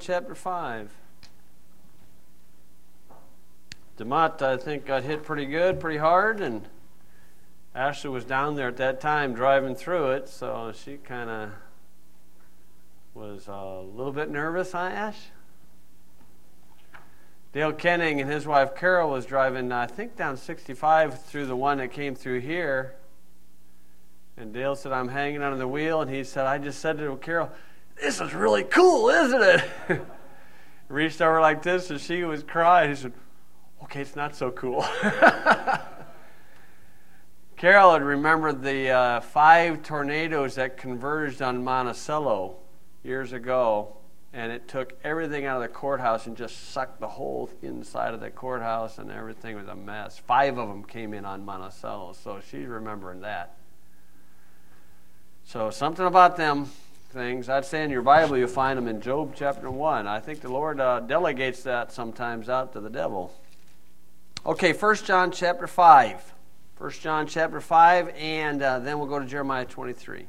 Chapter 5. DeMott, I think, got hit pretty good, pretty hard, and Ashley was down there at that time driving through it, so she kind of was a little bit nervous, huh, Ash? Dale Kenning and his wife Carol was driving, I think, down 65 through the one that came through here, and Dale said, "I'm hanging under the wheel," and he said, "I just said to Carol, this is really cool, isn't it?" Reached over like this, and she was crying. He said, "Okay, it's not so cool." Carol had remembered the 5 tornadoes that converged on Monticello years ago, and it took everything out of the courthouse and just sucked the whole inside of the courthouse, and everything was a mess. 5 of them came in on Monticello, so she's remembering that. So something about them things. I'd say in your Bible you'll find them in Job chapter 1. I think the Lord delegates that sometimes out to the devil. Okay, 1 John chapter 5. 1 John chapter 5, and then we'll go to Jeremiah 23.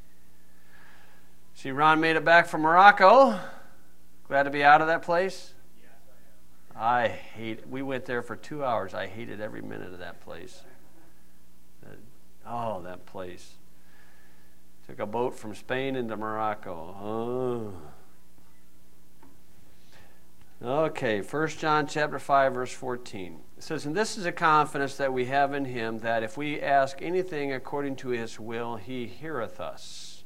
See, Ron made it back from Morocco. Glad to be out of that place? Yes, I am. I hate it. We went there for 2 hours. I hated every minute of that place. That place. Took a boat from Spain into Morocco. Okay, 1 John chapter 5, verse 14. It says, "And this is a confidence that we have in him, that if we ask anything according to his will, he heareth us.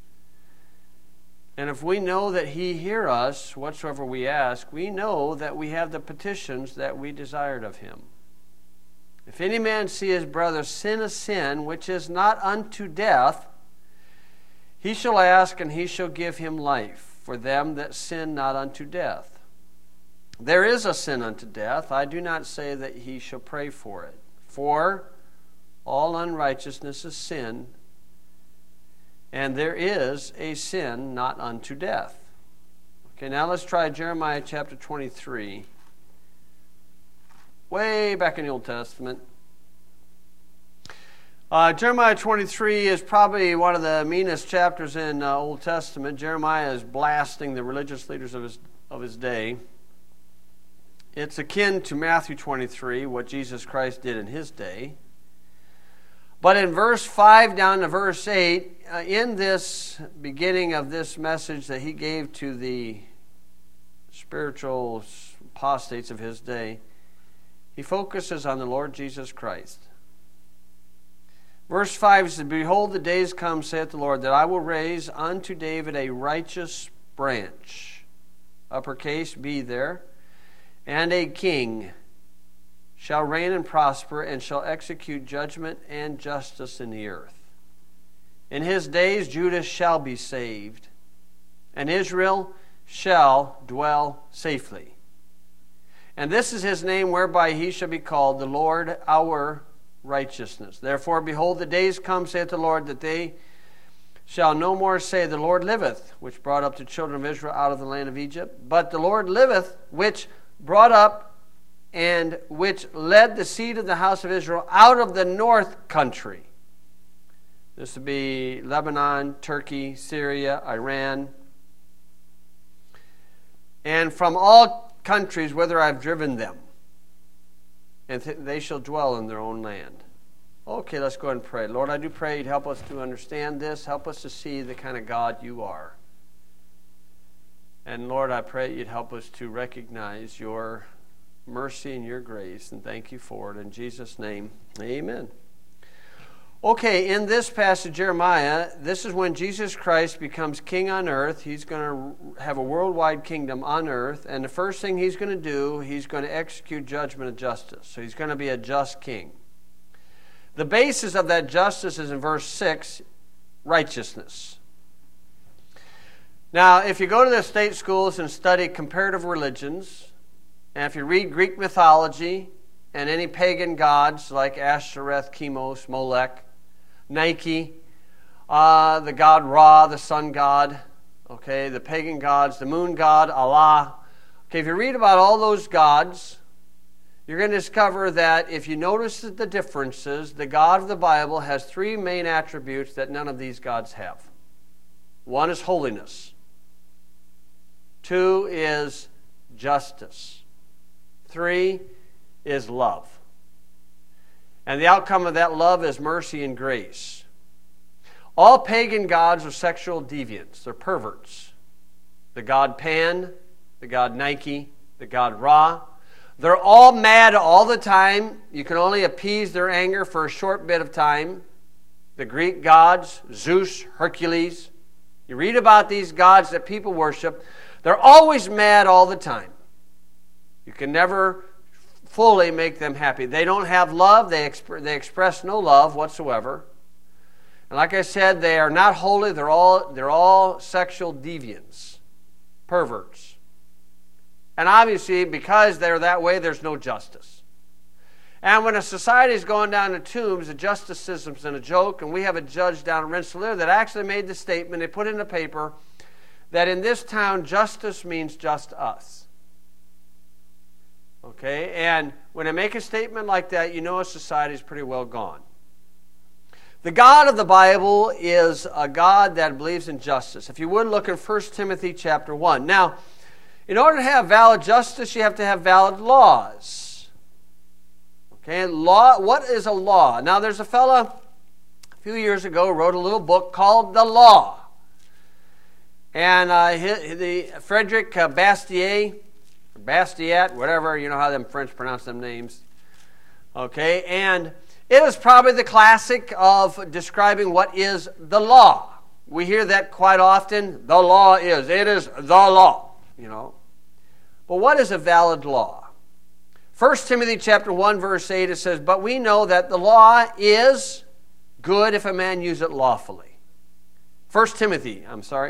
And if we know that he hear us, whatsoever we ask, we know that we have the petitions that we desired of him. If any man see his brother sin a sin which is not unto death, he shall ask, and he shall give him life, for them that sin not unto death. There is a sin unto death. I do not say that he shall pray for it. For all unrighteousness is sin, and there is a sin not unto death." Okay, now let's try Jeremiah chapter 23. Way back in the Old Testament. Jeremiah 23 is probably one of the meanest chapters in Old Testament. Jeremiah is blasting the religious leaders of his day. It's akin to Matthew 23, what Jesus Christ did in his day. But in verse 5 down to verse 8, in this beginning of this message that he gave to the spiritual apostates of his day, he focuses on the Lord Jesus Christ. Verse 5 says, "Behold, the days come, saith the Lord, that I will raise unto David a righteous branch," uppercase B there, "and a king shall reign and prosper, and shall execute judgment and justice in the earth. In his days Judah shall be saved, and Israel shall dwell safely. And this is his name whereby he shall be called, the Lord our righteousness. Therefore, behold, the days come, saith the Lord, that they shall no more say, The Lord liveth, which brought up the children of Israel out of the land of Egypt. But the Lord liveth, which brought up and which led the seed of the house of Israel out of the north country." This would be Lebanon, Turkey, Syria, Iran. "And from all countries whither I have driven them, and they shall dwell in their own land." Okay, let's go ahead and pray. Lord, I do pray you'd help us to understand this. Help us to see the kind of God you are. And Lord, I pray you'd help us to recognize your mercy and your grace, and thank you for it. In Jesus' name, amen. Okay, in this passage, Jeremiah, this is when Jesus Christ becomes king on earth. He's going to have a worldwide kingdom on earth, and the first thing he's going to do, he's going to execute judgment and justice. So he's going to be a just king. The basis of that justice is in verse 6, righteousness. Now, if you go to the state schools and study comparative religions, and if you read Greek mythology and any pagan gods like Ashtoreth, Chemos, Molech, Nike, the god Ra, the sun god, okay, the pagan gods, the moon god, Allah. Okay, if you read about all those gods, you're going to discover that if you notice the differences, the God of the Bible has 3 main attributes that none of these gods have. One is holiness. 2 is justice. 3 is love. And the outcome of that love is mercy and grace. All pagan gods are sexual deviants. They're perverts. The god Pan, the god Nike, the god Ra. They're all mad all the time. You can only appease their anger for a short bit of time. The Greek gods, Zeus, Hercules. You read about these gods that people worship. They're always mad all the time. You can never fully make them happy. They don't have love. They express no love whatsoever. And like I said, they are not holy. They're all sexual deviants, perverts. And obviously, because they're that way, there's no justice. And when a society is going down to tombs, the justice system's in a joke, and we have a judge down in Rensselaer that actually made the statement, they put in the paper, that in this town, justice means just us. Okay? And when they make a statement like that, you know a society is pretty well gone. The God of the Bible is a God that believes in justice. If you would, look in 1 Timothy chapter 1. Now, in order to have valid justice, you have to have valid laws. Okay, law. What is a law? Now, there's a fella a few years ago wrote a little book called The Law. And Frederick Bastiat, whatever, you know how them French pronounce them names. Okay, and it is probably the classic of describing what is the law. We hear that quite often. The law is. It is the law, you know. But what is a valid law? 1 Timothy chapter 1, verse 8, it says, "But we know that the law is good if a man use it lawfully." 1 Timothy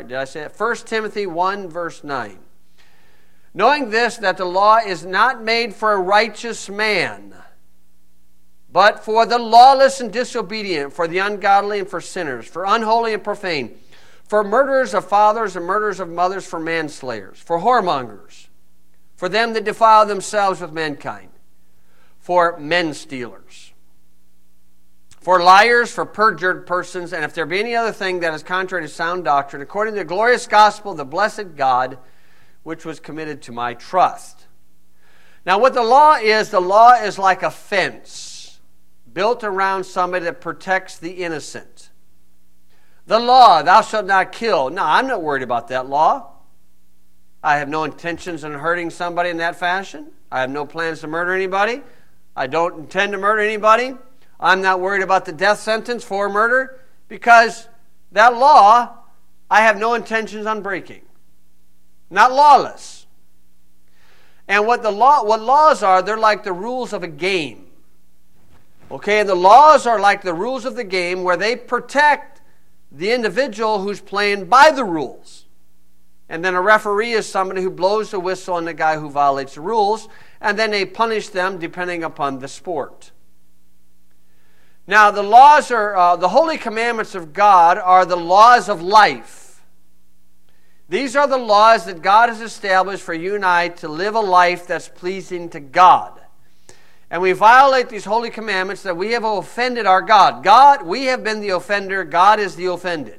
1, verse 9. "Knowing this, that the law is not made for a righteous man, but for the lawless and disobedient, for the ungodly and for sinners, for unholy and profane, for murderers of fathers and murderers of mothers, for manslayers, for whoremongers, for them that defile themselves with mankind, for men stealers, for liars, for perjured persons, and if there be any other thing that is contrary to sound doctrine, according to the glorious gospel of the blessed God, which was committed to my trust." Now what the law is like a fence built around somebody that protects the innocent. The law, thou shalt not kill. No, I'm not worried about that law. I have no intentions in hurting somebody in that fashion. I have no plans to murder anybody. I don't intend to murder anybody. I'm not worried about the death sentence for murder because that law I have no intentions on breaking. Not lawless. And what laws are, they're like the rules of a game. Okay, and the laws are like the rules of the game where they protect the individual who's playing by the rules. And then a referee is somebody who blows the whistle on the guy who violates the rules, and then they punish them depending upon the sport. Now, the laws are, the holy commandments of God are the laws of life. These are the laws that God has established for you and I to live a life that's pleasing to God. And we violate these holy commandments that we have offended our God. We have been the offender. God is the offended.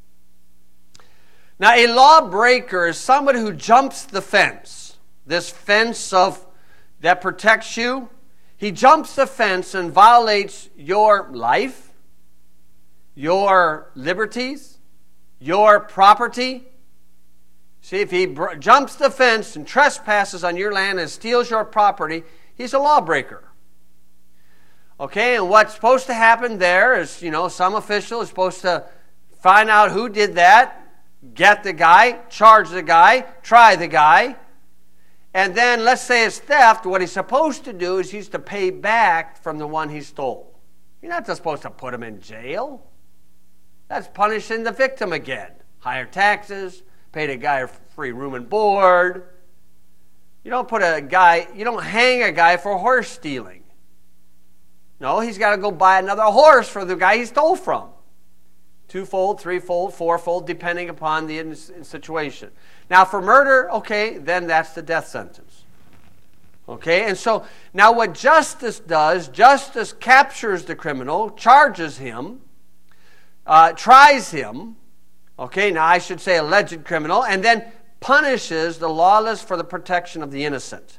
Now, a lawbreaker is somebody who jumps the fence. This fence that protects you. He jumps the fence and violates your life, your liberties, your property. See, if he jumps the fence and trespasses on your land and steals your property, he's a lawbreaker. Okay, and what's supposed to happen there is, some official is supposed to find out who did that, get the guy, charge the guy, try the guy, and then let's say it's theft. What he's supposed to do is he's to pay back from the one he stole. You're not just supposed to put him in jail. That's punishing the victim again. Higher taxes, pay the guy free room and board. You don't hang a guy for horse stealing. No, he's got to go buy another horse for the guy he stole from. Twofold, threefold, fourfold, depending upon the situation. Now, for murder, okay, then that's the death sentence. Okay, and so now what justice does, justice captures the criminal, charges him, tries him, okay, now I should say alleged criminal, and then punishes the lawless for the protection of the innocent.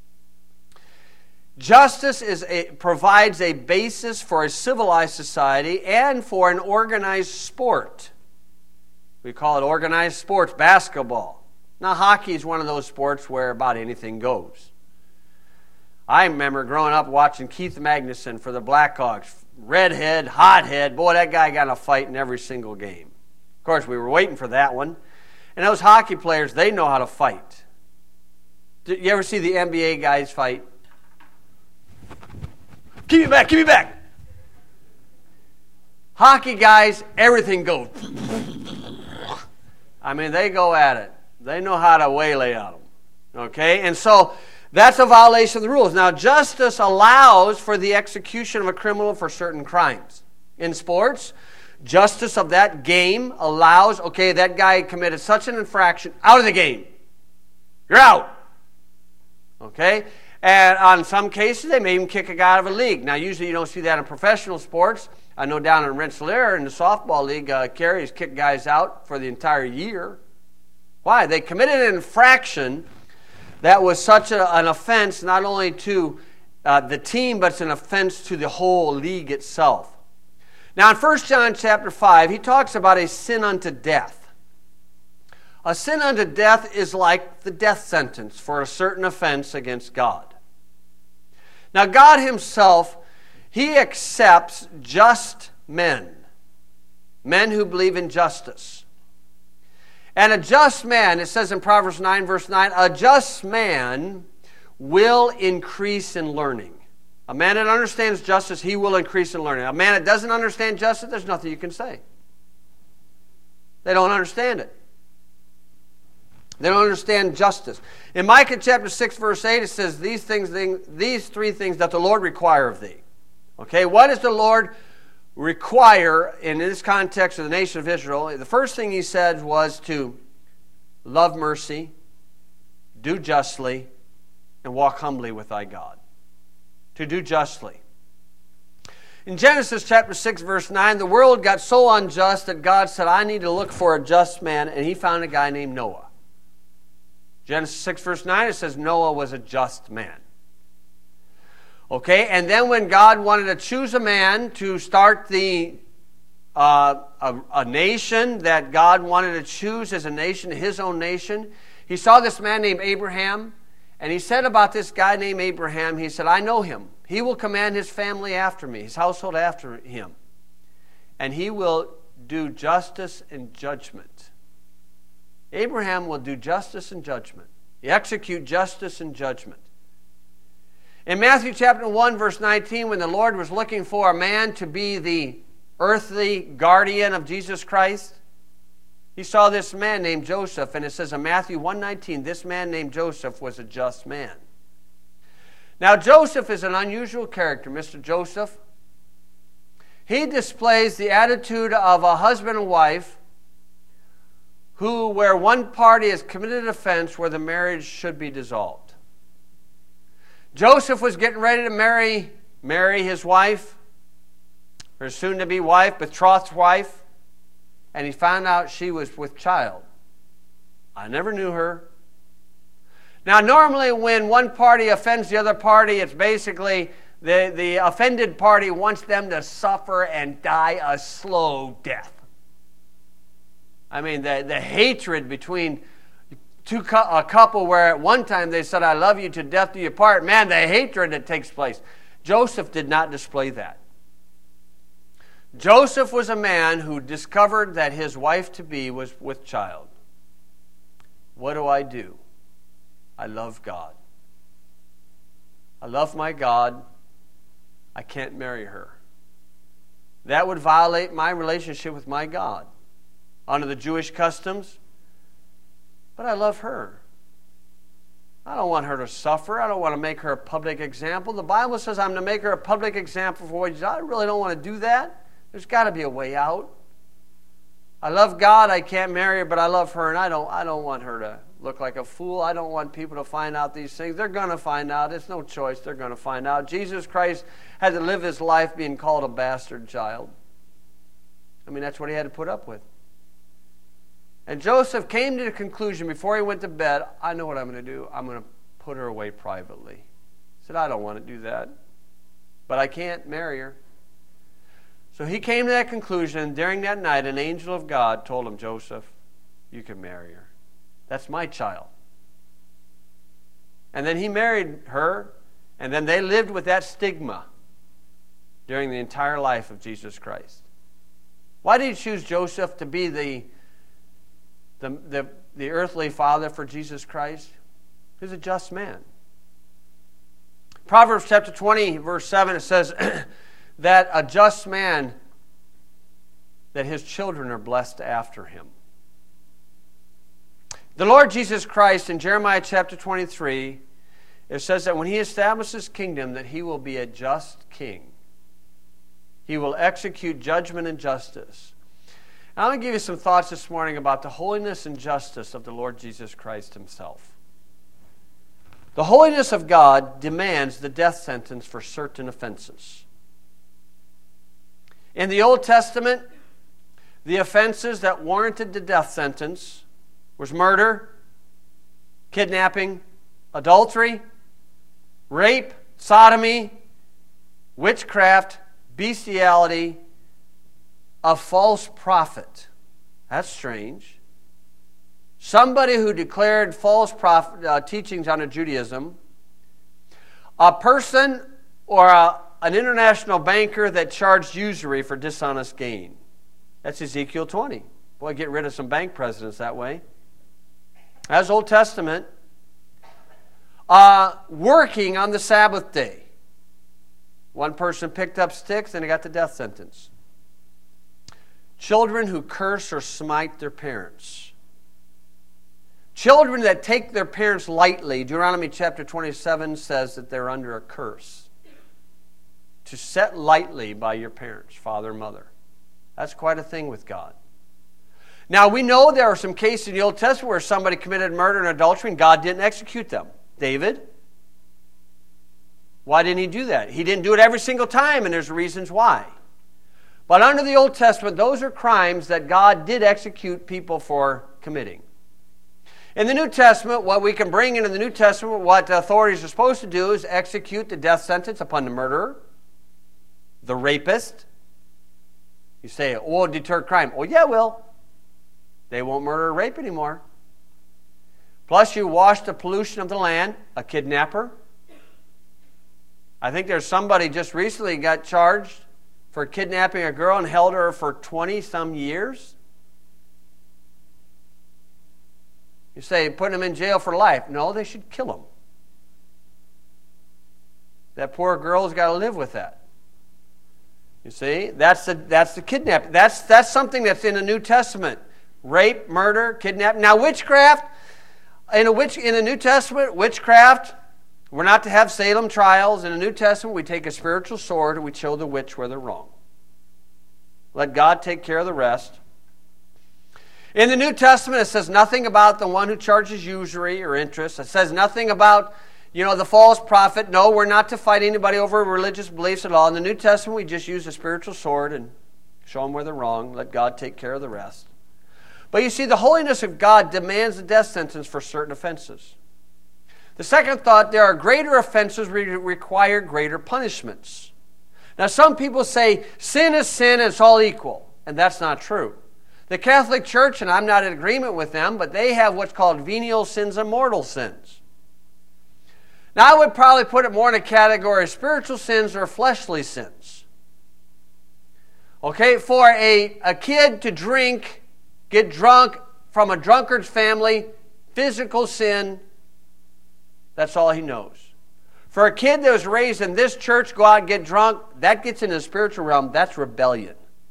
Justice provides a basis for a civilized society and for an organized sport. We call it organized sports, basketball. Now, hockey is one of those sports where about anything goes. I remember growing up watching Keith Magnuson for the Blackhawks. Redhead, hothead. Boy, that guy got in a fight in every single game. Of course, we were waiting for that one. And those hockey players, they know how to fight. Did you ever see the NBA guys fight? Give me back, give me back. Hockey guys, everything goes. I mean, they go at it. They know how to waylay on them. Okay? And so that's a violation of the rules. Now, justice allows for the execution of a criminal for certain crimes. In sports, justice of that game allows, okay, that guy committed such an infraction, out of the game. You're out. Okay? And on some cases, they may even kick a guy out of a league. Now, usually you don't see that in professional sports. I know down in Rensselaer in the softball league, Carey's kicked guys out for the entire year. Why? They committed an infraction that was such an offense not only to the team, but it's an offense to the whole league itself. Now, in 1 John chapter 5, he talks about a sin unto death. A sin unto death is like the death sentence for a certain offense against God. Now, God himself, he accepts just men who believe in justice. And a just man, it says in Proverbs 9, verse 9, a just man will increase in learning. A man that understands justice, he will increase in learning. A man that doesn't understand justice, there's nothing you can say. They don't understand it. They don't understand justice. In Micah chapter 6, verse 8, it says, these three things that the Lord require of thee. Okay, what does the Lord require in this context of the nation of Israel? The first thing he said was to love mercy, do justly, and walk humbly with thy God. To do justly. In Genesis chapter 6, verse 9, the world got so unjust that God said, I need to look for a just man, and he found a guy named Noah. Genesis 6, verse 9, it says Noah was a just man. Okay, and then when God wanted to choose a man to start a nation that God wanted to choose as a nation, his own nation, he saw this man named Abraham, and he said about this guy named Abraham, he said, I know him. He will command his family after me, his household after him, and he will do justice and judgment. Abraham will do justice and judgment. He execute justice and judgment. In Matthew chapter 1, verse 19, when the Lord was looking for a man to be the earthly guardian of Jesus Christ, he saw this man named Joseph, and it says in Matthew 1:19, this man named Joseph was a just man. Now, Joseph is an unusual character, Mr. Joseph. He displays the attitude of a husband and wife where one party has committed an offense where the marriage should be dissolved. Joseph was getting ready to marry his wife, her soon-to-be wife, betrothed wife, and he found out she was with child. I never knew her. Now, normally when one party offends the other party, it's basically the offended party wants them to suffer and die a slow death. I mean, the hatred between a couple where at one time they said, I love you to death do you part. Man, the hatred that takes place. Joseph did not display that. Joseph was a man who discovered that his wife-to-be was with child. What do? I love God. I love my God. I can't marry her. That would violate my relationship with my God under the Jewish customs. But I love her. I don't want her to suffer. I don't want to make her a public example. The Bible says I'm to make her a public example for what I really don't want to do that. There's got to be a way out. I love God. I can't marry her, but I love her, and I don't want her to look like a fool. I don't want people to find out these things. They're going to find out. It's no choice. They're going to find out. Jesus Christ had to live his life being called a bastard child. I mean, that's what he had to put up with. And Joseph came to the conclusion before he went to bed, I know what I'm going to do. I'm going to put her away privately. He said, I don't want to do that, but I can't marry her. So he came to that conclusion, and during that night, an angel of God told him, Joseph, you can marry her. That's my child. And then he married her, and then they lived with that stigma during the entire life of Jesus Christ. Why did he choose Joseph to be the earthly father for Jesus Christ? He was a just man. Proverbs chapter 20, verse 7, it says that a just man, that his children are blessed after him. The Lord Jesus Christ in Jeremiah chapter 23, it says that when he establishes his kingdom, that he will be a just king. He will execute judgment and justice. And I'm going to give you some thoughts this morning about the holiness and justice of the Lord Jesus Christ himself. The holiness of God demands the death sentence for certain offenses. In the Old Testament, the offenses that warranted the death sentence was murder, kidnapping, adultery, rape, sodomy, witchcraft, bestiality, a false prophet. That's strange. Somebody who declared false teachings under Judaism, a person or an international banker that charged usury for dishonest gain. That's Ezekiel 20. Boy, get rid of some bank presidents that way. That's Old Testament. Working on the Sabbath day. One person picked up sticks and he got the death sentence. Children who curse or smite their parents. Children that take their parents lightly. Deuteronomy chapter 27 says that they're under a curse. To set lightly by your parents, father and mother. That's quite a thing with God. Now we know there are some cases in the Old Testament where somebody committed murder and adultery and God didn't execute them. David. Why didn't he do that? He didn't do it every single time, and there's reasons why. But under the Old Testament, those are crimes that God did execute people for committing. In the New Testament, what we can bring into the New Testament, what the authorities are supposed to do is execute the death sentence upon the murderer, the rapist. You say, oh, deter crime. Oh, yeah, will. They won't murder or rape anymore. Plus, you wash the pollution of the land, a kidnapper. I think there's somebody just recently got charged for kidnapping a girl and held her for 20-some years. You say, putting him in jail for life. No, they should kill him. That poor girl's got to live with that. You see, that's the kidnapping. That's something that's in the New Testament. Rape, murder, kidnapping. Now, witchcraft, in the New Testament, witchcraft, we're not to have Salem trials. In the New Testament, we take a spiritual sword and we show the witch where they're wrong. Let God take care of the rest. In the New Testament, it says nothing about the one who charges usury or interest. It says nothing about, the false prophet. No, we're not to fight anybody over religious beliefs at all. In the New Testament, we just use a spiritual sword and show them where they're wrong. Let God take care of the rest. But you see, the holiness of God demands the death sentence for certain offenses. The second thought, there are greater offenses require greater punishments. Now, some people say sin is sin and it's all equal, and that's not true. The Catholic Church, and I'm not in agreement with them, but they have what's called venial sins and mortal sins. Now, I would probably put it more in a category of spiritual sins or fleshly sins. Okay, for a kid to drink, get drunk from a drunkard's family, physical sin, that's all he knows. For a kid that was raised in this church, go out and get drunk, that gets into the spiritual realm, that's rebellion.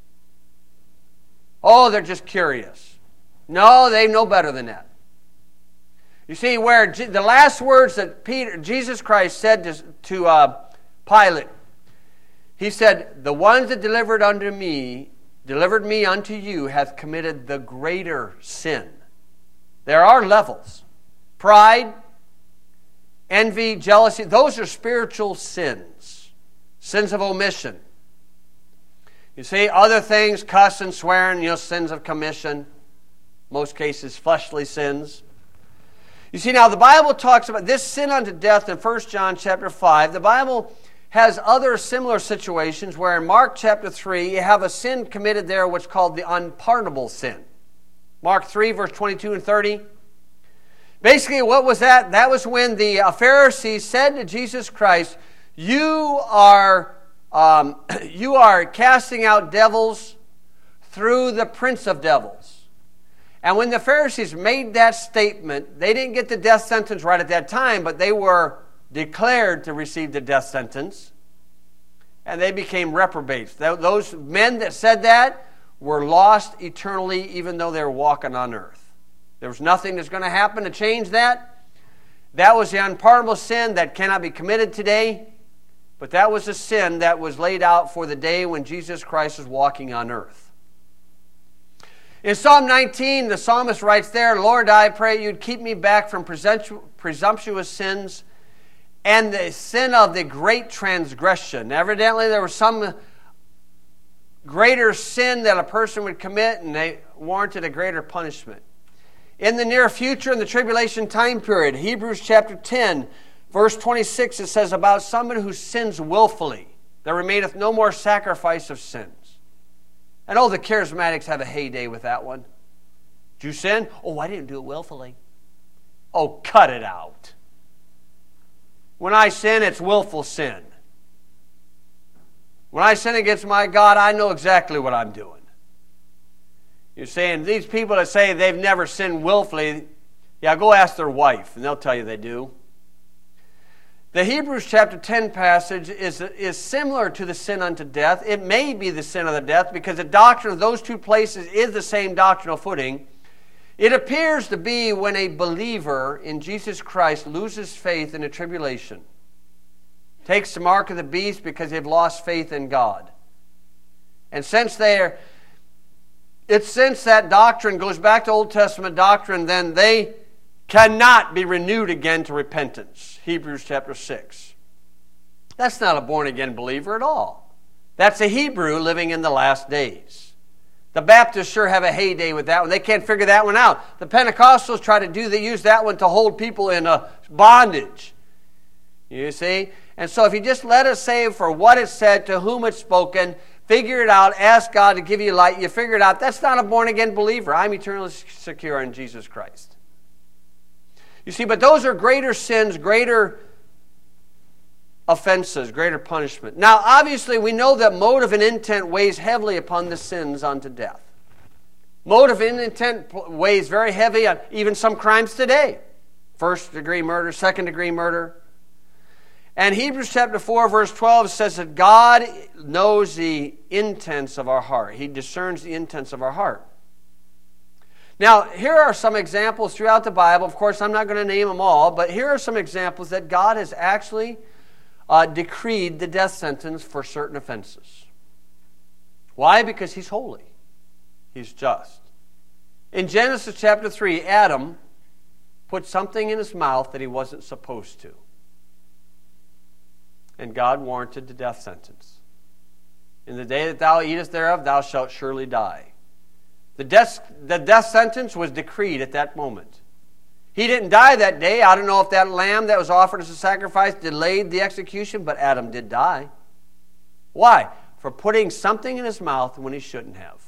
Oh, they're just curious. No, they know better than that. You see, where the last words that Jesus Christ said to Pilate, he said, the ones that delivered me unto you, hath committed the greater sin. There are levels. Pride, envy, jealousy, those are spiritual sins. Sins of omission. You see, other things, cussing, swearing, sins of commission. most cases fleshly sins. You see, now the Bible talks about this sin unto death in 1 John chapter 5. The Bible has other similar situations where in Mark chapter 3 you have a sin committed there which is called the unpardonable sin. Mark 3 verse 22 and 30. Basically, what was that? That was when the Pharisees said to Jesus Christ, you are casting out devils through the prince of devils. And when the Pharisees made that statement, they didn't get the death sentence right at that time, but they were declared to receive the death sentence. And they became reprobates. Those men that said that were lost eternally, even though they were walking on earth. There was nothing that's going to happen to change that. That was the unpardonable sin that cannot be committed today. But that was a sin that was laid out for the day when Jesus Christ was walking on earth. In Psalm 19, the psalmist writes there, Lord, I pray you'd keep me back from presumptuous sins and the sin of the great transgression. Evidently, there was some greater sin that a person would commit, and they warranted a greater punishment. In the near future, in the tribulation time period, Hebrews chapter 10, verse 26, it says about someone who sins willfully, there remaineth no more sacrifice of sins. And the charismatics have a heyday with that one. Did you sin? Oh, I didn't do it willfully. Oh, cut it out. When I sin, it's willful sin. When I sin against my God, I know exactly what I'm doing. You're saying these people that say they've never sinned willfully, yeah, go ask their wife, and they'll tell you they do. The Hebrews chapter 10 passage is similar to the sin unto death. It may be the sin of the death because the doctrine of those two places is the same doctrinal footing. It appears to be when a believer in Jesus Christ loses faith in the tribulation, takes the mark of the beast because they've lost faith in God. And since that doctrine goes back to Old Testament doctrine, then they cannot be renewed again to repentance. Hebrews chapter 6. That's not a born-again believer at all. That's a Hebrew living in the last days. The Baptists sure have a heyday with that one. They can't figure that one out. The Pentecostals they use that one to hold people in bondage. You see? And so if you just let us say for what it said, to whom it's spoken, figure it out, ask God to give you light, you figure it out, that's not a born-again believer. I'm eternally secure in Jesus Christ. You see, but those are greater sins, greater offenses, greater punishment. Now, obviously, we know that motive and intent weighs heavily upon the sins unto death. Motive and intent weighs very heavy on even some crimes today. First-degree murder, second-degree murder. And Hebrews chapter 4, verse 12 says that God knows the intents of our heart. He discerns the intents of our heart. Now, here are some examples throughout the Bible. Of course, I'm not going to name them all, but here are some examples that God has actually decreed the death sentence for certain offenses. Why? Because He's holy. He's just. In Genesis chapter 3, Adam put something in his mouth that he wasn't supposed to. And God warranted the death sentence. In the day that thou eatest thereof, thou shalt surely die. The death sentence was decreed at that moment. He didn't die that day. I don't know if that lamb that was offered as a sacrifice delayed the execution, but Adam did die. Why? For putting something in his mouth when he shouldn't have.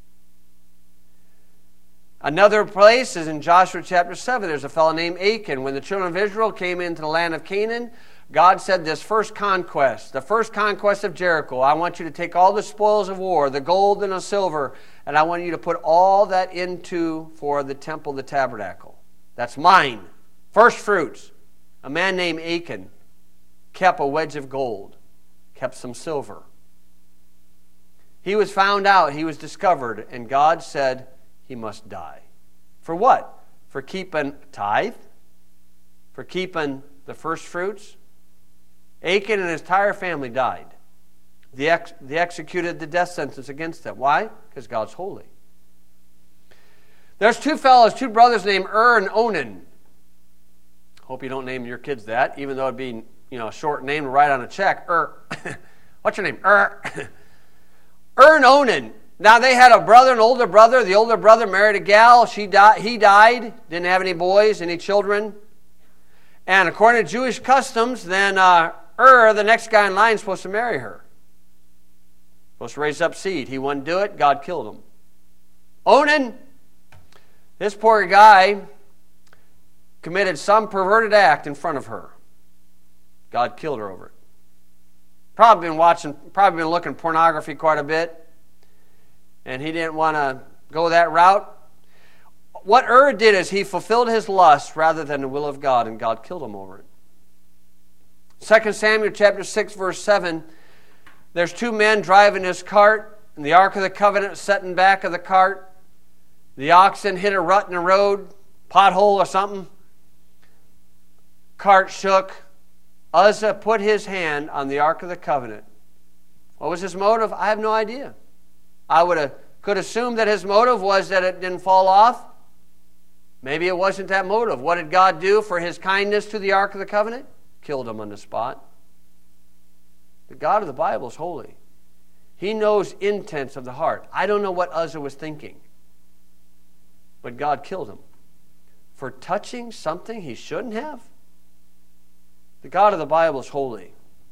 Another place is in Joshua chapter 7. There's a fellow named Achan. When the children of Israel came into the land of Canaan, God said the first conquest of Jericho, I want you to take all the spoils of war, the gold and the silver, and I want you to put all that into for the temple, the tabernacle. That's mine. First fruits. A man named Achan kept a wedge of gold, kept some silver. He was found out, he was discovered, and God said he must die. For what? For keeping tithe? For keeping the first fruits? Achan and his entire family died. They executed the death sentence against them. Why? Because God's holy. There's two brothers named and Onan. Hope you don't name your kids that, even though it'd be a short name to write on a check. What's your name? and Onan. Now they had a brother, an older brother. The older brother married a gal. He died. Didn't have any boys, any children. And according to Jewish customs, then the next guy in line, is supposed to marry her. Supposed to raise up seed. He wouldn't do it. God killed him. Onan, this poor guy, committed some perverted act in front of her. God killed her over it. Probably been looking at pornography quite a bit, and he didn't want to go that route. What did is he fulfilled his lust rather than the will of God, and God killed him over it. 2 Samuel chapter 6, verse 7, there's two men driving this cart, and the Ark of the Covenant set in back of the cart. The oxen hit a rut in the road, pothole or something. Cart shook. Uzzah put his hand on the Ark of the Covenant. What was his motive? I have no idea. I could assume that his motive was that it didn't fall off. Maybe it wasn't that motive. What did God do for his kindness to the Ark of the Covenant? Killed him on the spot. The God of the Bible is holy. He knows intents of the heart. I don't know what Uzzah was thinking. But God killed him for touching something he shouldn't have. The God of the Bible is holy.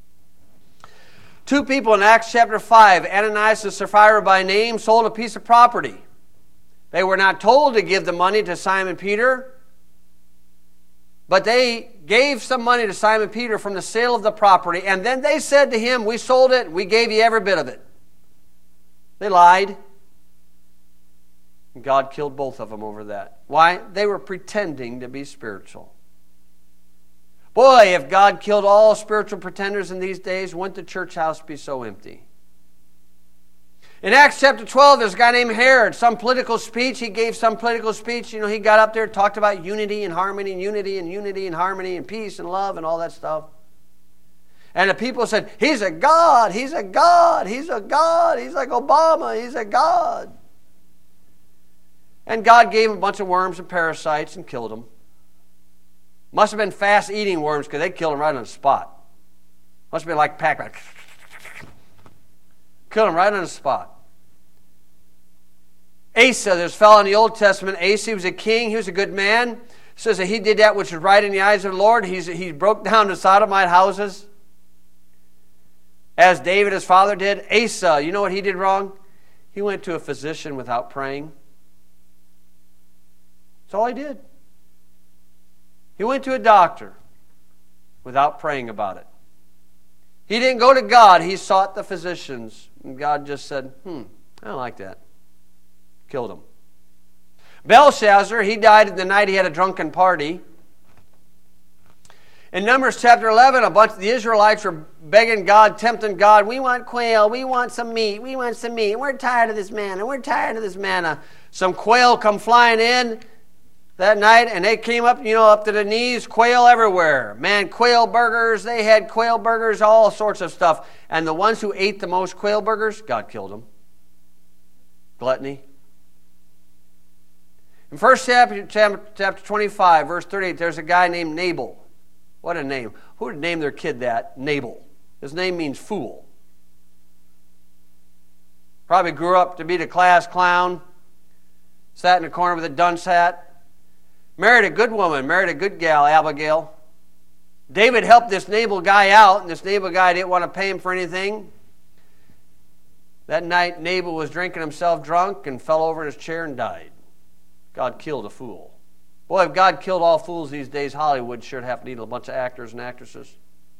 Two people in Acts chapter 5, Ananias and Sapphira by name, sold a piece of property. They were not told to give the money to Simon Peter, but they gave some money to Simon Peter from the sale of the property, and then they said to him, we sold it, we gave you every bit of it. They lied. And God killed both of them over that. Why? They were pretending to be spiritual. Boy, if God killed all spiritual pretenders in these days, wouldn't the church house be so empty? In Acts chapter 12, there's a guy named Herod. Some political speech. He gave some political speech. He got up there, talked about unity and harmony and unity and unity and harmony and peace and love and all that stuff. And the people said, he's a God, he's a God, he's a God, he's like Obama, he's a God. And God gave him a bunch of worms and parasites and killed him. Must have been fast-eating worms because they killed him right on the spot. Must have been like Pac-Man. Killed him right on the spot. Asa, there's a fellow in the Old Testament. Asa, he was a king. He was a good man. It says that he did that which was right in the eyes of the Lord. He broke down the sodomite houses, as David, his father, did. Asa, you know what he did wrong? He went to a physician without praying. That's all he did. He went to a doctor without praying about it. He didn't go to God. He sought the physicians. And God just said, I don't like that. Killed him. Belshazzar, he died the night he had a drunken party. In Numbers chapter 11, a bunch of the Israelites were begging God, tempting God, we want quail, we want some meat, we want some meat. We're tired of this manna, we're tired of this manna. Some quail come flying in that night, and they came up, up to the knees, quail everywhere. Man, quail burgers, they had quail burgers, all sorts of stuff. And the ones who ate the most quail burgers, God killed them. Gluttony. In 1 chapter 25, verse 38, there's a guy named Nabal. What a name. Who would name their kid that? Nabal. His name means fool. Probably grew up to be the class clown. Sat in the corner with a dunce hat. Married a good woman, married a good gal, Abigail. David helped this Nabal guy out, and this Nabal guy didn't want to pay him for anything. That night, Nabal was drinking himself drunk and fell over in his chair and died. God killed a fool. Boy, if God killed all fools these days, Hollywood sure have to need a bunch of actors and actresses.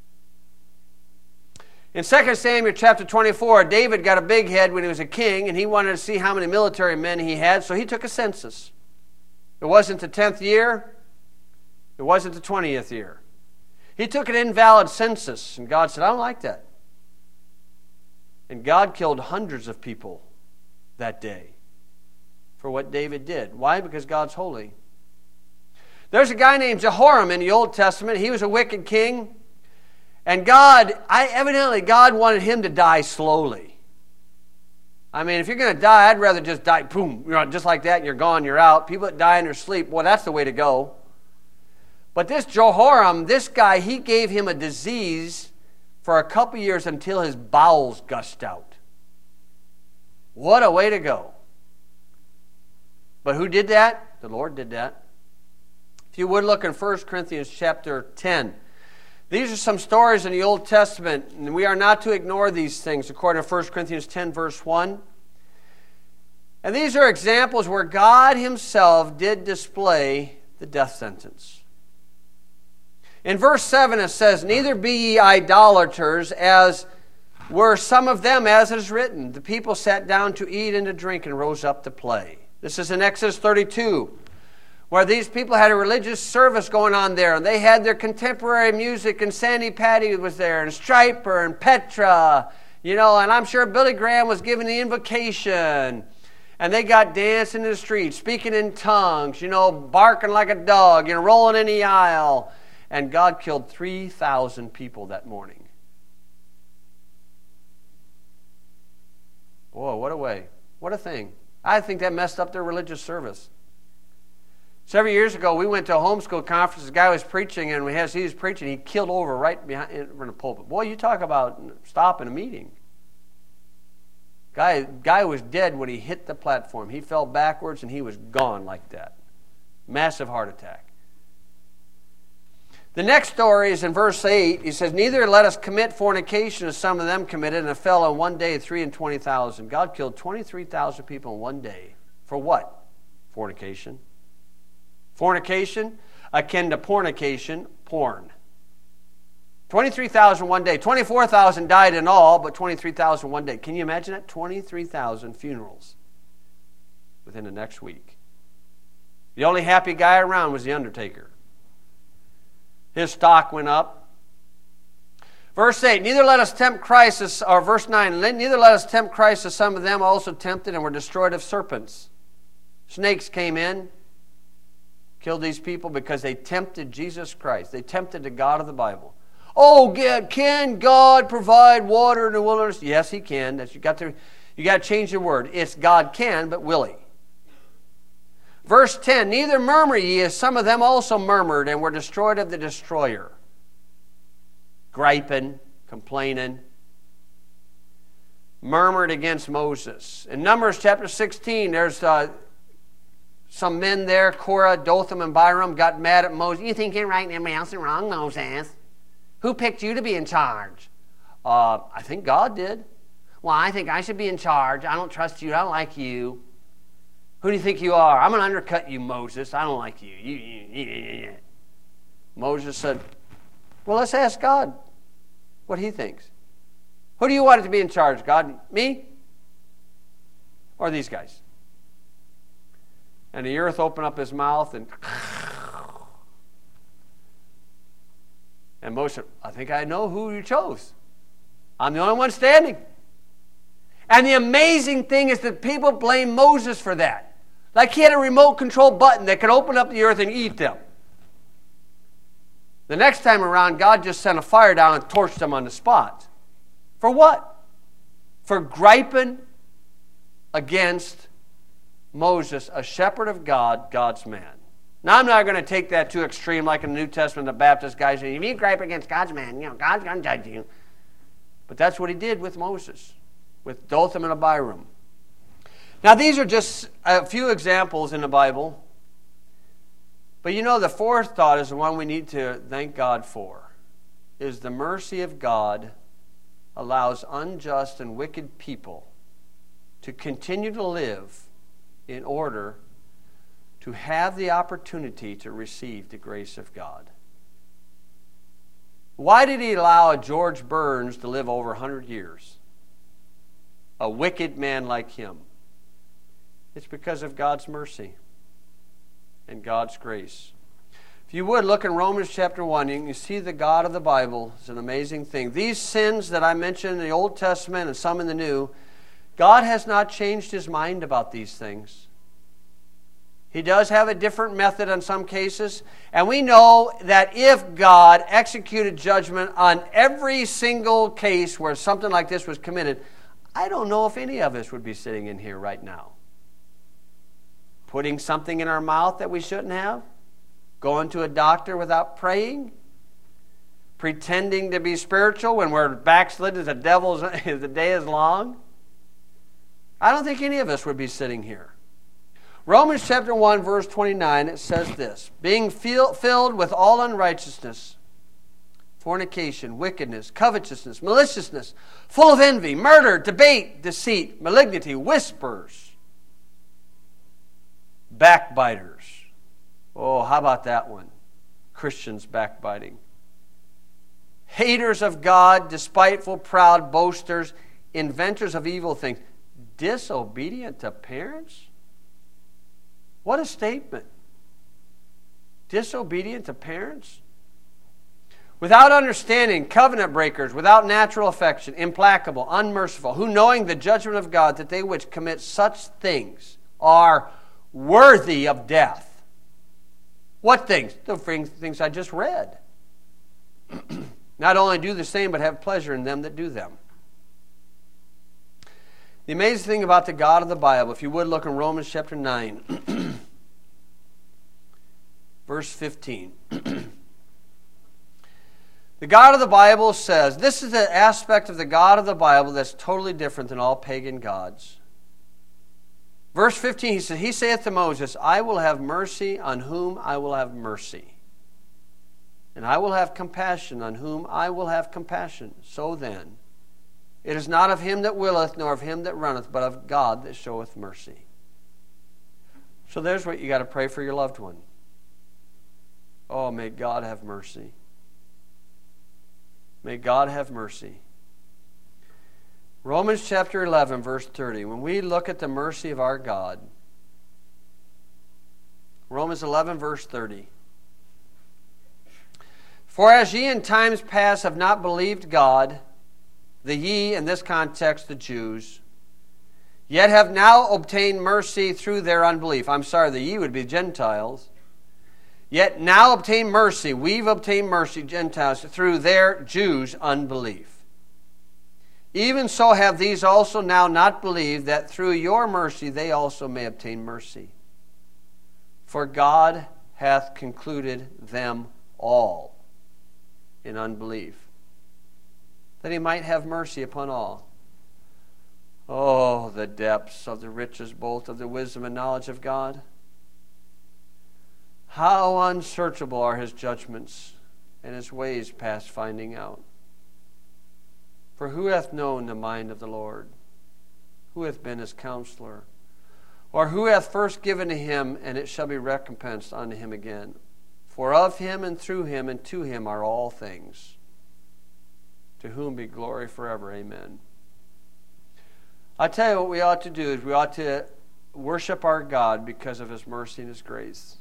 In 2 Samuel chapter 24, David got a big head when he was a king, and he wanted to see how many military men he had, so he took a census. It wasn't the 10th year. It wasn't the 20th year. He took an invalid census, and God said, I don't like that. And God killed hundreds of people that day for what David did. Why? Because God's holy. There's a guy named Jehoram in the Old Testament. He was a wicked king. And evidently God wanted him to die slowly. I mean, if you're going to die, I'd rather just die, boom, just like that, and you're gone, you're out. People that die in their sleep, well, that's the way to go. But this Jehoram, this guy, he gave him a disease for a couple years until his bowels gushed out. What a way to go. But who did that? The Lord did that. If you would look in 1 Corinthians chapter 10. These are some stories in the Old Testament, and we are not to ignore these things according to 1 Corinthians 10 verse 1. And these are examples where God himself did display the death sentence. In verse 7 it says, "Neither be ye idolaters, as were some of them, as it is written. The people sat down to eat and to drink and rose up to play." This is in Exodus 32, where these people had a religious service going on there. And they had their contemporary music, and Sandy Patty was there, and Striper and Petra, and I'm sure Billy Graham was giving the invocation. And they got dancing in the street, speaking in tongues, barking like a dog, rolling in the aisle. And God killed 3,000 people that morning. Boy, what a way. What a thing. I think that messed up their religious service. Several years ago, we went to a homeschool conference. The guy was preaching, and as he was preaching, he killed over right behind in the pulpit. Boy, you talk about stopping a meeting. Guy was dead when he hit the platform. He fell backwards, and he was gone like that. Massive heart attack. The next story is in verse 8. He says, "Neither let us commit fornication as some of them committed, and it fell in one day 23,000. God killed 23,000 people in one day. For what? Fornication. Fornication, akin to pornication, porn. 23,000 one day. 24,000 died in all, but 23,000 one day. Can you imagine that? 23,000 funerals within the next week. The only happy guy around was the undertaker. His stock went up. Verse 8, "Neither let us tempt Christ," or verse 9, "Neither let us tempt Christ, as some of them also tempted and were destroyed of serpents." Snakes came in, killed these people because they tempted Jesus Christ. They tempted the God of the Bible. Oh, can God provide water in the wilderness? Yes, He can. You got to change the word. It's God can, but will He? Verse 10, "Neither murmur ye, as some of them also murmured and were destroyed of the destroyer." Griping, complaining, murmured against Moses. In Numbers chapter 16, there's some men there, Korah, Dathan, and Abiram, got mad at Moses. "You think you're right and everybody else is wrong, Moses? Who picked you to be in charge?" "I think God did." "Well, I think I should be in charge. I don't trust you. I don't like you." "Who do you think you are?" "I'm going to undercut you, Moses. I don't like you." Moses said, "Well, let's ask God what He thinks. Who do you want to be in charge, God? Me? Or these guys?" And the earth opened up his mouth, and Moses said, "I think I know who you chose. I'm the only one standing." And the amazing thing is that people blame Moses for that. Like he had a remote control button that could open up the earth and eat them. The next time around, God just sent a fire down and torched them on the spot. For what? For griping against Moses, a shepherd of God, God's man. Now, I'm not going to take that too extreme like in the New Testament, the Baptist guys saying, if you gripe against God's man, God's going to judge you. But that's what He did with Moses, with Dathan and Abiram. Now, these are just a few examples in the Bible. But the fourth thought is the one we need to thank God for, is the mercy of God allows unjust and wicked people to continue to live in order to have the opportunity to receive the grace of God. Why did He allow a George Burns to live over 100 years? A wicked man like him. It's because of God's mercy and God's grace. If you would, look in Romans chapter 1. You can see the God of the Bible is an amazing thing. These sins that I mentioned in the Old Testament and some in the New, God has not changed His mind about these things. He does have a different method in some cases. And we know that if God executed judgment on every single case where something like this was committed, I don't know if any of us would be sitting in here right now. Putting something in our mouth that we shouldn't have, going to a doctor without praying, pretending to be spiritual when we're backslidden as the day is long. I don't think any of us would be sitting here. Romans chapter 1, verse 29, it says this, being filled with all unrighteousness, fornication, wickedness, covetousness, maliciousness, full of envy, murder, debate, deceit, malignity, whispers, backbiters. Oh, how about that one? Christians backbiting. Haters of God, despiteful, proud, boasters, inventors of evil things, disobedient to parents? What a statement. Disobedient to parents? Without understanding, covenant breakers, without natural affection, implacable, unmerciful, who knowing the judgment of God, that they which commit such things are worthy of death. What things? The things I just read. Not only do the same, but have pleasure in them that do them. The amazing thing about the God of the Bible, if you would look in Romans chapter 9, verse 15. The God of the Bible says, this is the aspect of the God of the Bible that's totally different than all pagan gods. Verse 15, he says, he saith to Moses, I will have mercy on whom I will have mercy. And I will have compassion on whom I will have compassion. So then, it is not of him that willeth, nor of him that runneth, but of God that showeth mercy. So there's what you got to pray for your loved one. Oh, may God have mercy. May God have mercy. Romans chapter 11, verse 30. When we look at the mercy of our God, Romans 11, verse 30. For as ye in times past have not believed God, the ye, in this context, the Jews, yet have now obtained mercy through their unbelief. I'm sorry, the ye would be Gentiles. Yet now obtain mercy. We've obtained mercy, Gentiles, through their Jews' unbelief. Even so have these also now not believed, that through your mercy they also may obtain mercy. For God hath concluded them all in unbelief, that he might have mercy upon all. Oh, the depths of the riches both of the wisdom and knowledge of God. How unsearchable are his judgments, and his ways past finding out. For who hath known the mind of the Lord? Who hath been his counselor? Or who hath first given to him, and it shall be recompensed unto him again? For of him, and through him, and to him are all things. To whom be glory forever. Amen. I tell you what we ought to do is we ought to worship our God because of his mercy and his grace.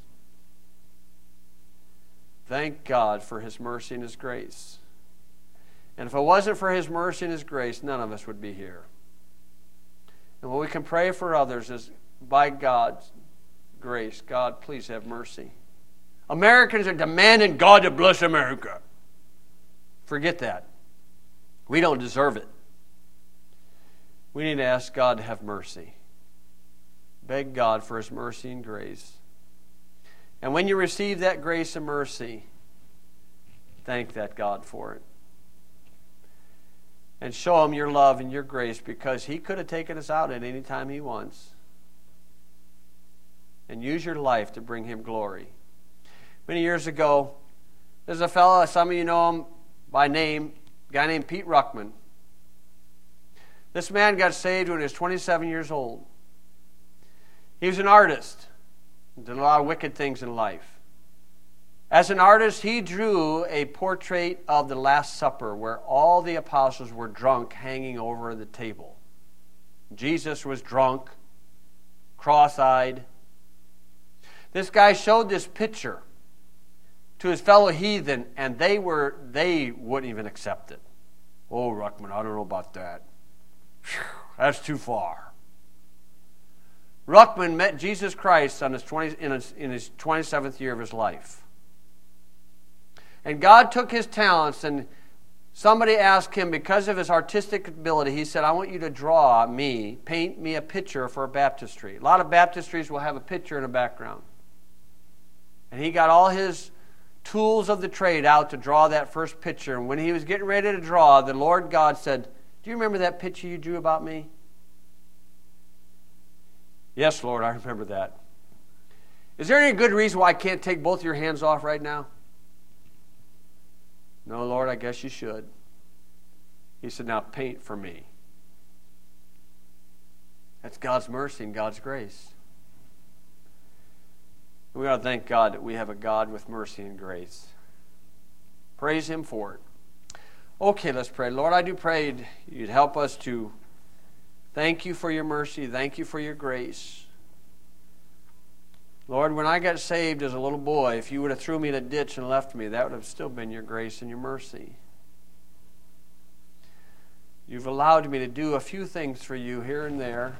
Thank God for his mercy and his grace. And if it wasn't for his mercy and his grace, none of us would be here. And what we can pray for others is, by God's grace, God, please have mercy. Americans are demanding God to bless America. Forget that. We don't deserve it. We need to ask God to have mercy. Beg God for his mercy and grace. And when you receive that grace and mercy, thank that God for it. And show him your love and your grace, because he could have taken us out at any time he wants. And use your life to bring him glory. Many years ago, there's a fellow, some of you know him by name, a guy named Pete Ruckman. This man got saved when he was 27 years old. He was an artist. Did a lot of wicked things in life. As an artist, he drew a portrait of the Last Supper where all the apostles were drunk, hanging over the table. Jesus was drunk, cross-eyed. This guy showed this picture to his fellow heathen, and they wouldn't even accept it. Oh, Ruckman, I don't know about that. Whew, that's too far. Ruckman met Jesus Christ in his 27th year of his life. And God took his talents, and somebody asked him, because of his artistic ability, he said, I want you to paint me a picture for a baptistry. A lot of baptistries will have a picture in the background. And he got all his tools of the trade out to draw that first picture. And when he was getting ready to draw, the Lord God said, do you remember that picture you drew about me? Yes, Lord, I remember that. Is there any good reason why I can't take both your hands off right now? No, Lord, I guess you should. He said, now paint for me. That's God's mercy and God's grace. We ought to thank God that we have a God with mercy and grace. Praise Him for it. Okay, let's pray. Lord, I do pray you'd help us to thank you for your mercy. Thank you for your grace. Lord, when I got saved as a little boy, if you would have threw me in a ditch and left me, that would have still been your grace and your mercy. You've allowed me to do a few things for you here and there.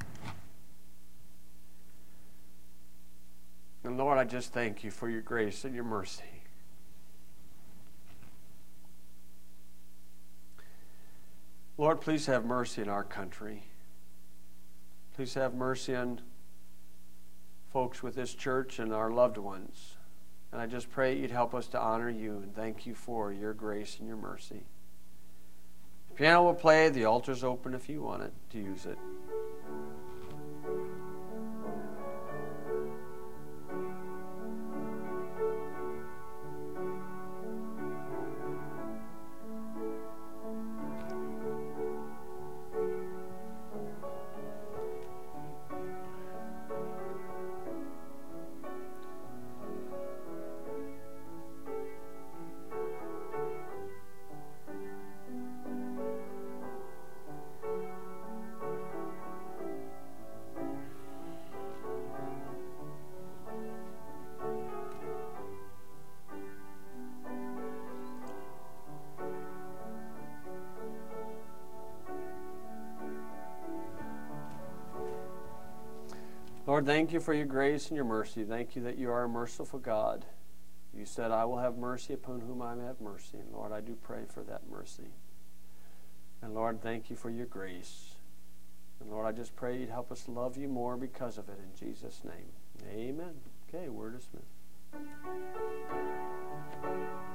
And Lord, I just thank you for your grace and your mercy. Lord, please have mercy in our country. Please have mercy on folks with this church and our loved ones. And I just pray you'd help us to honor you and thank you for your grace and your mercy. The piano will play. The altar's open if you want it to use it. Lord, thank you for your grace and your mercy. Thank you that you are a merciful God. You said, I will have mercy upon whom I may have mercy. And Lord, I do pray for that mercy. And Lord, thank you for your grace. And Lord, I just pray you'd help us love you more because of it. In Jesus' name, amen. Okay, we're dismissed.